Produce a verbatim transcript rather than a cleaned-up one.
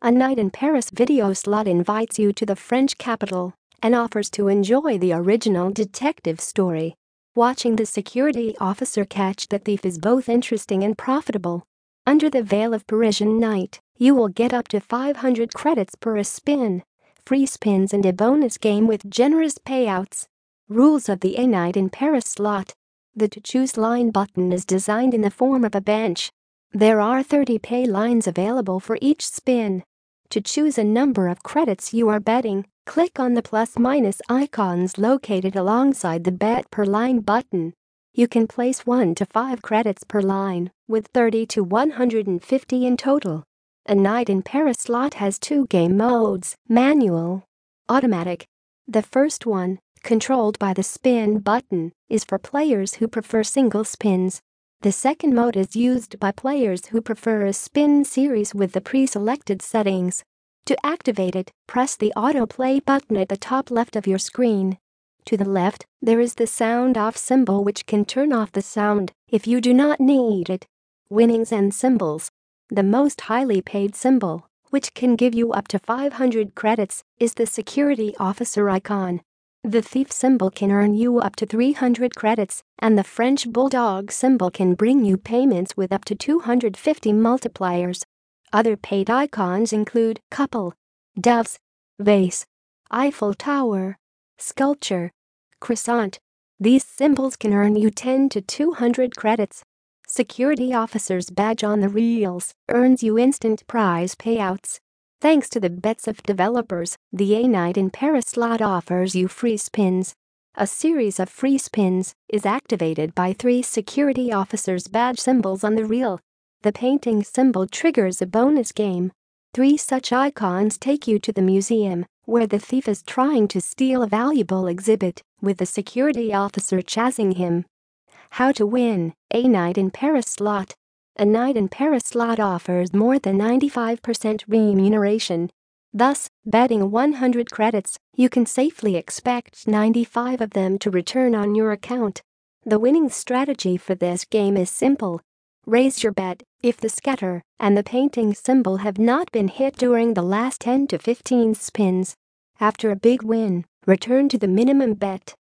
A Night in Paris video slot invites you to the French capital and offers to enjoy the original detective story. Watching the security officer catch the thief is both interesting and profitable. Under the veil of Parisian night, you will get up to five hundred credits per a spin, free spins and a bonus game with generous payouts. Rules of the A Night in Paris slot. The To Choose line button is designed in the form of a bench. There are thirty pay lines available for each spin. To choose a number of credits you are betting, click on the plus-minus icons located alongside the Bet per line button. You can place one to five credits per line, with thirty to one hundred fifty in total. A Night in Paris slot has two game modes, manual, automatic. The first one, controlled by the spin button, is for players who prefer single spins. The second mode is used by players who prefer a spin series with the pre-selected settings. To activate it, press the autoplay button at the top left of your screen. To the left, there is the sound off symbol which can turn off the sound if you do not need it. Winnings and symbols. The most highly paid symbol, which can give you up to five hundred credits, is the security officer icon. The thief symbol can earn you up to three hundred credits, and the French bulldog symbol can bring you payments with up to two hundred fifty multipliers. Other paid icons include couple, doves, vase, Eiffel Tower, sculpture, croissant. These symbols can earn you ten to two hundred credits. Security officer's badge on the reels earns you instant prize payouts. Thanks to the bets of developers, the A Night in Paris slot offers you free spins. A series of free spins is activated by three security officers' badge symbols on the reel. The painting symbol triggers a bonus game. Three such icons take you to the museum, where the thief is trying to steal a valuable exhibit, with the security officer chasing him. How to win A Night in Paris slot. A Night in Paris slot offers more than ninety-five percent remuneration. Thus, betting one hundred credits, you can safely expect ninety-five of them to return on your account. The winning strategy for this game is simple. Raise your bet if the scatter and the painting symbol have not been hit during the last ten to fifteen spins. After a big win, return to the minimum bet